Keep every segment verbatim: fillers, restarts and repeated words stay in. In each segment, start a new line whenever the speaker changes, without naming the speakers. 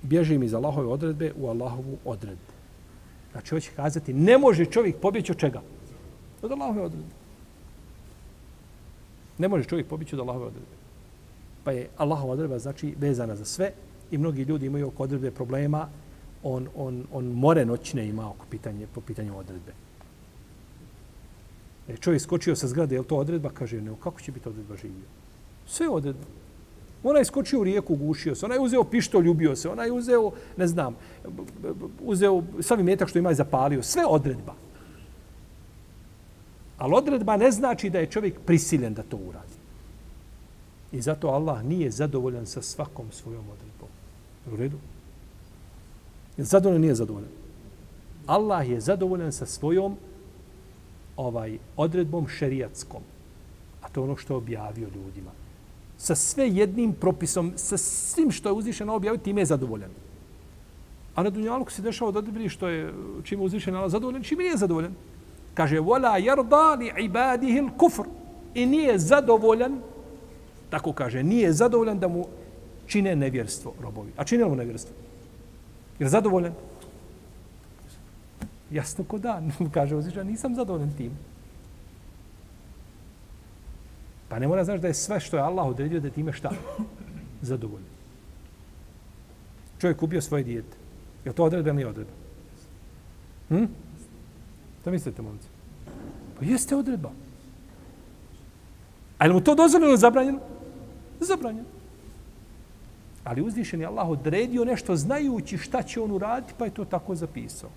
bježim iz Allahove odredbe u Allahovu odredbu. Znači, hoće kazati, ne može čovjek pobjeći od čega? Od Allahove odredbe. Ne može čovjek pobjeći od Allahove odredbe. Pa je Allahova odredba, znači, vezana za sve i mnogi ljudi imaju oko odredbe problema. On, on, on more noćne ima oko pitanje, po pitanju odredbe. E, čovjek skočio sa zgrade, je li to odredba? Kaže, ne, kako će biti odredba živio? Sve je odredba. Ona je skočio u rijeku, gušio se. Ona je uzeo pištolj, ljubio se. Ona je uzeo, ne znam, uzeo sav imetak što ima i zapalio. Sve odredba. Ali odredba ne znači da je čovjek prisiljen da to uradi. I zato Allah nije zadovoljan sa svakom svojom odredbom. U redu? Zadovoljan nije zadovoljan. Allah je zadovoljan sa svojom ovaj odredbom šerijatskom. A to je ono što je objavio ljudima. Sa sve jednim propisom, sa svim što je uzvišeno objavio, time je zadovoljan. A na dunjaluku se dešava da odbili što je čime je uzvišeno zadovoljan, čime nije zadovoljan. Kaže, وَلَا يَرْضَى لِعِبَادِهِ الْكُفْرِ. I nije zadovoljan, tako kaže, nije zadovoljan da mu čine nevjerstvo robovi. A čine mu nevjerstvo? Jer zadovoljan? Jasno ko da. Kaže uzvišeno, nisam zadovoljan tim. Pa ne mora znaš da je sve što je Allah odredio da time šta? Zadovoljan. Čovjek ubio svoje dijete. Je li to odredba ili nije odredba? Hm? Šta mislite, momci? Pa jeste odredba. A je mu to dozvoljeno ili zabranjeno? Zabranjeno. Ali uzvišen je Allah odredio nešto znajući šta će on uraditi, pa je to tako zapisao.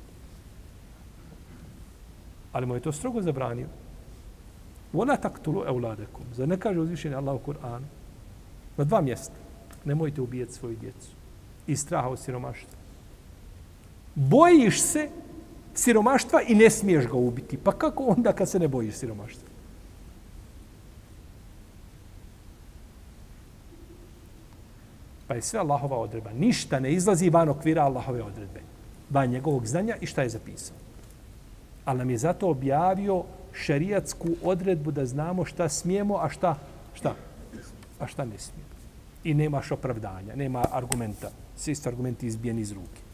Ali mu je to strogo zabranio. Ona taktulu euladekum. Zar ne kaže uzvišen je Allah u Kur'anu? Na dva mjesta. Nemojte ubijeti svoju djecu. Iz straha od siromaštva. Bojiš se siromaštva i ne smiješ ga ubiti. Pa kako onda kad se ne bojiš siromaštva? Pa je sve Allahova odredba. Ništa ne izlazi van okvira Allahove odredbe. Van njegovog znanja i šta je zapisao. Ali nam je zato objavio šerijatsku odredbu da znamo šta smijemo, a šta, šta? A šta ne smijemo. I nemaš opravdanja, nema argumenta. Svi su argumenti izbijeni iz ruke.